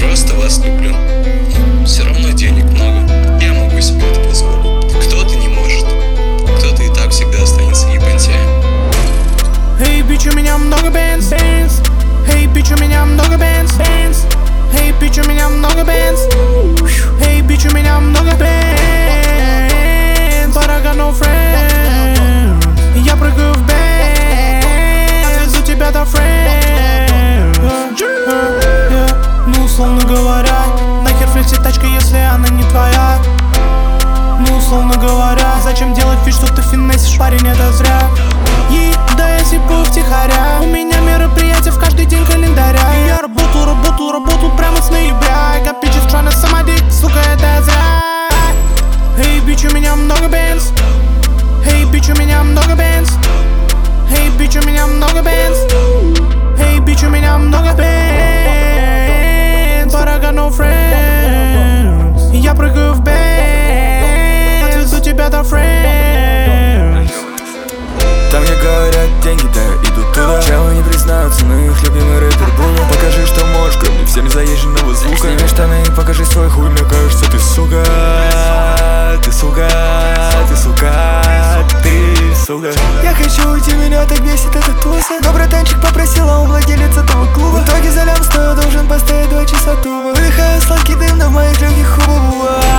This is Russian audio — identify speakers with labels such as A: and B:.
A: просто вас люблю. Все равно денег много, я могу себе это позволить. Кто-то не может, кто-то и так всегда останется ебантяем.
B: Эй, бич, у меня много бенз. Эй, бич, у меня много бенз. Эй, бич, у меня много бенз. Эй, бич, у меня много бенз. But I got no friends. Я прыгаю в бенз, у тебя-то friends. Ну, условно говоря, нахер флексит тачка, если она не твоя. Ну, условно говоря, зачем делать вид, что ты финесишь, парень, это зря. Да я сипу втихаря. У меня мероприятия в каждый день календаря. И я работаю прямо с ноября. I got bitches tryna suck my dick, сука, это зря. Эй, бич, у меня много бенз. Эй, бич, у меня много бенз. Эй, бич, у меня много бенз. Эй, бич, у меня много бенз. But I got no friends. Я прыгаю в бенз, у тебя-то friends.
C: Там, где говорят деньги, да, идут туда. Челы не признаются, но их любимый рэпер Буну. Покажи, что можешь, кроме всем заезженного звука. Сними штаны и покажи свой хуй, мне кажется, ты сука. Ты сука, ты сука, ты сука. Я хочу уйти, меня так бесит эта туса. Но братанчик попросила у владелец этого клуба. В итоге за лям стою, должен постоять 2 часа туба. Выдыхаю сладкий дым, но в моих легких хубах.